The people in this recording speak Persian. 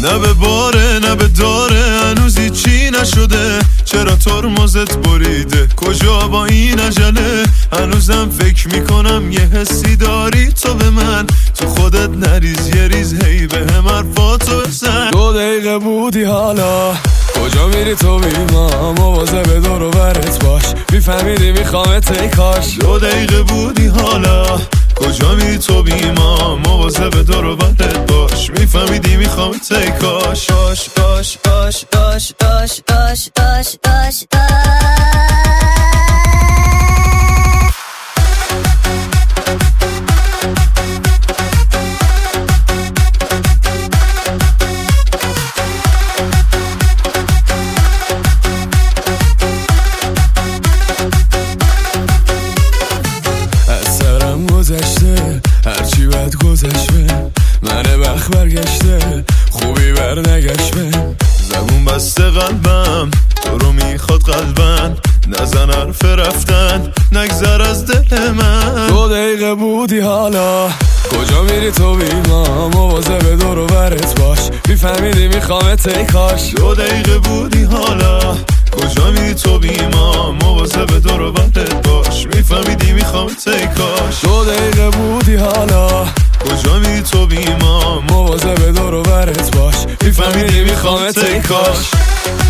نه به باره نه به داره، هنوزی چی نشده، چرا ترمزت بریده، کجا با این عجله، هنوزم فکر میکنم یه حسی داری تو به من، تو خودت نریز یه ریز هی به هم حرفاتو بزن. 2 دقیقه بودی حالا کجا میری تو بی ما، مواظب دور و برت باش، میفهمیدی میخوامت ای کاش. 2 دقیقه بودی حالا کجا میری تو بی ما، مواظب دور و برت باش، میفهمیدی میخوامت ای کاش. باش باش باش باش باش باش باش باش گذشته هرچی بد گذشته، من وقت برگشته خوبی بر نگشته. زبون بسته قلبم تو رو میخواد قلبن، نزن حرف رفتن نگذر از دل من. 2 دقیقه بودی حالا کجا میری تو بی ما، مواظب دور و برت باش، میفهمیدی میخوامت ای کاش. 2 دقیقه بودی حالا کجا میری تو بی ما، مواظب دور و برت باش، میفهمیدی میخوامت ای کاش. 2 دقیقه بودی حالا کجا میری تو بی ما، مواظب دور و برت باش، میفهمیدی میخوامت ای کاش.